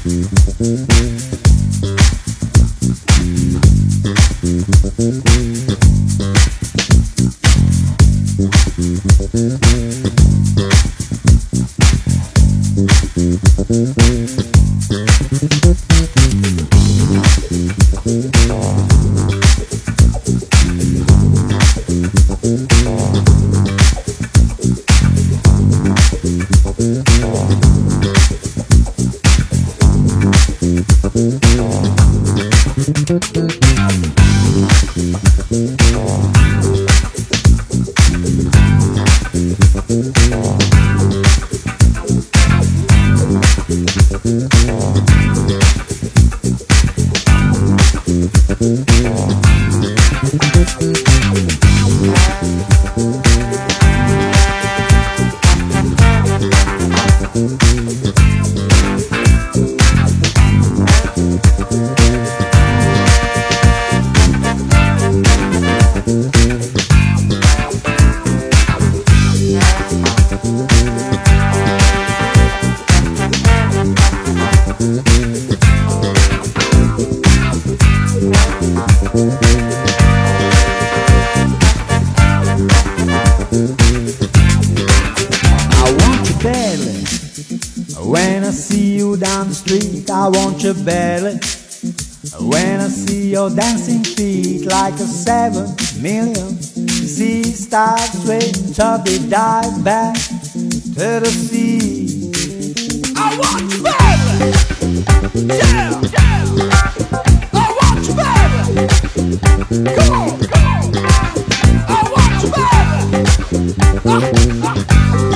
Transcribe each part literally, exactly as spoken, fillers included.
When I see you down the street, I want your belly. When I see your dancing feet like a seven million sea stars swing up they dive back to the sea. I want your belly. Yeah, yeah. I want your belly. Come on, come on. I want your belly. Uh, uh.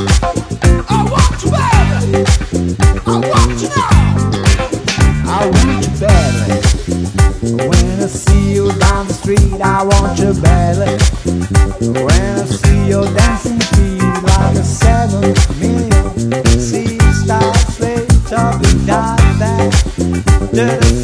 I want your belly. I want you now. I want your belly. When I see you down the street, I want your belly. When I see your dancing feet like a seven million sea stars straight up and dive back to the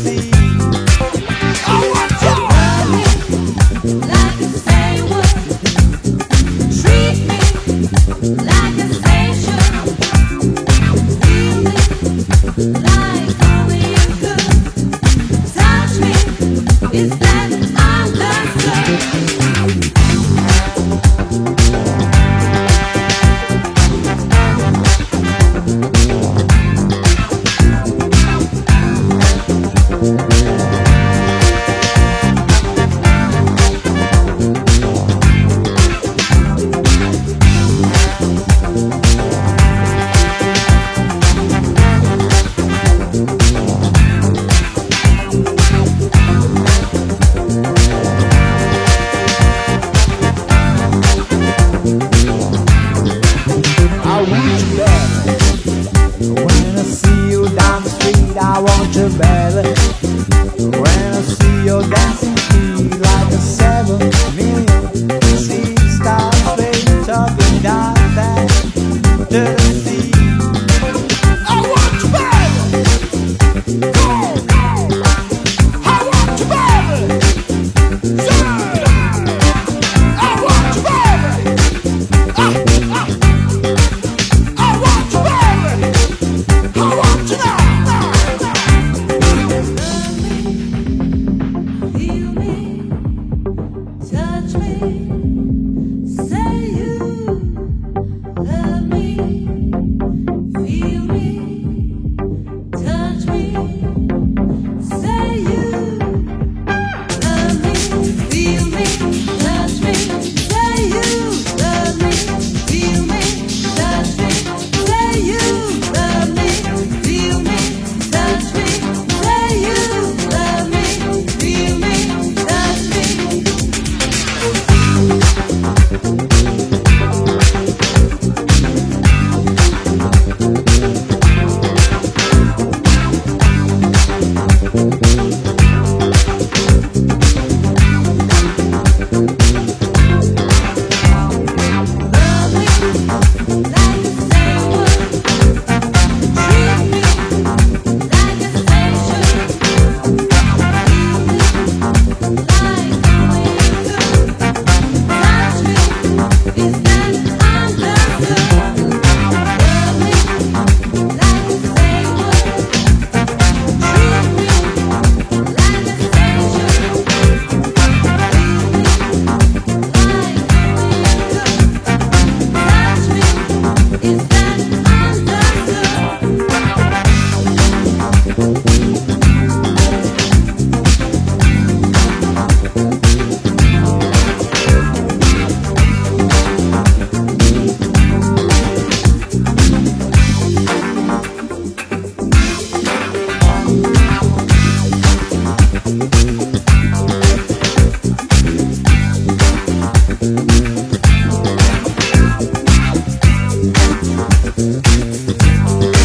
Bye.